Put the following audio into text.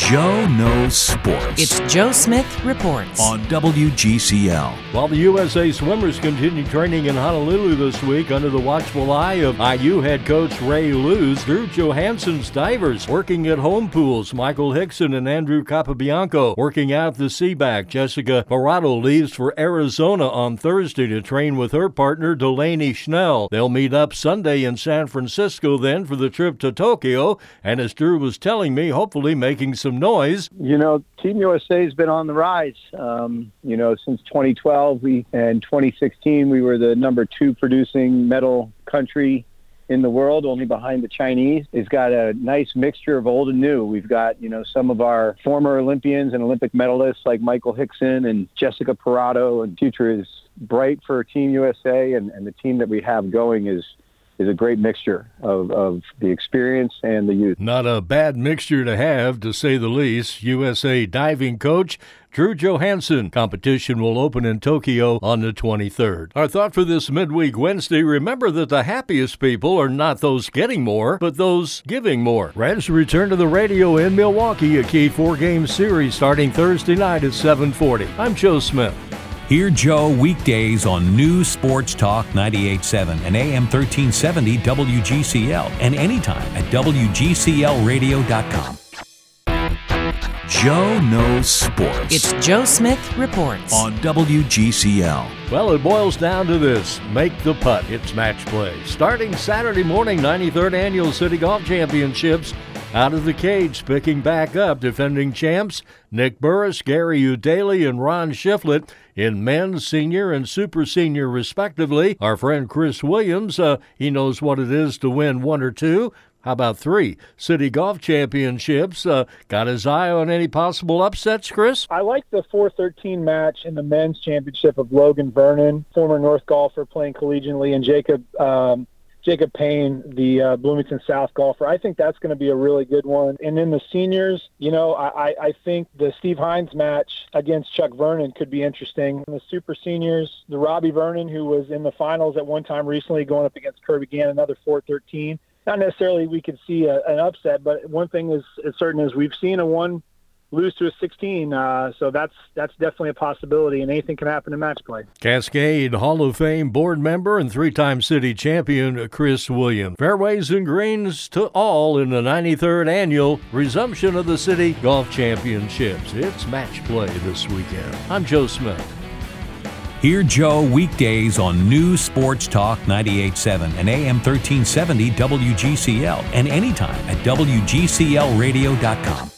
Joe Knows Sports. It's Joe Smith Reports on WGCL. While the USA swimmers continue training in Honolulu this week under the watchful eye of IU head coach Ray Luz, Drew Johansson's divers working at home pools. Michael Hickson and Andrew Capobianco working out the Seaback. Jessica Parado leaves for Arizona on Thursday to train with her partner Delaney Schnell. They'll meet up Sunday in San Francisco then for the trip to Tokyo, and as Drew was telling me, hopefully making some noise. You know, Team USA has been on the rise. Since 2012 and 2016, we were the number 2 producing medal country in the world, only behind the Chinese. It's got a nice mixture of old and new. We've got, some of our former Olympians and Olympic medalists like Michael Hickson and Jessica Parado, and future is bright for Team USA, and the team that we have going is a great mixture of the experience and the youth. Not a bad mixture to have, to say the least. USA diving coach Drew Johansson. Competition will open in Tokyo on the 23rd. Our thought for this midweek Wednesday, remember that the happiest people are not those getting more, but those giving more. Reds return to the radio in Milwaukee, a key 4-game series starting Thursday night at 7:40. I'm Joe Smith. Hear Joe weekdays on News Sports Talk 98.7 and AM 1370 WGCL, and anytime at WGCLradio.com. Joe Knows Sports. It's Joe Smith Reports on WGCL. Well, it boils down to this. Make the putt. It's match play. Starting Saturday morning, 93rd Annual City Golf Championships. Out of the cage, picking back up, defending champs Nick Burris, Gary Udaly, and Ron Shiflett in men's, senior, and super senior, respectively. Our friend Chris Williams, he knows what it is to win 1 or 2. How about 3 City Golf Championships? Got his eye on any possible upsets, Chris? I like the 4-13 match in the men's championship of Logan Vernon, former North golfer playing collegiately, and Jacob Payne, the Bloomington South golfer. I think that's going to be a really good one. And in the seniors, I think the Steve Hines match against Chuck Vernon could be interesting. In the super seniors, the Robbie Vernon, who was in the finals at one time recently, going up against Kirby Gann, another 4-13. Not necessarily we could see an upset, but one thing is certain is we've seen a 1 lose to a 16, so that's definitely a possibility, and anything can happen in match play. Cascade Hall of Fame board member and 3-time city champion Chris Williams. Fairways and greens to all in the 93rd annual resumption of the City Golf Championships. It's match play this weekend. I'm Joe Smith. Hear Joe weekdays on News Sports Talk 98.7 and AM 1370 WGCL, and anytime at WGCLradio.com.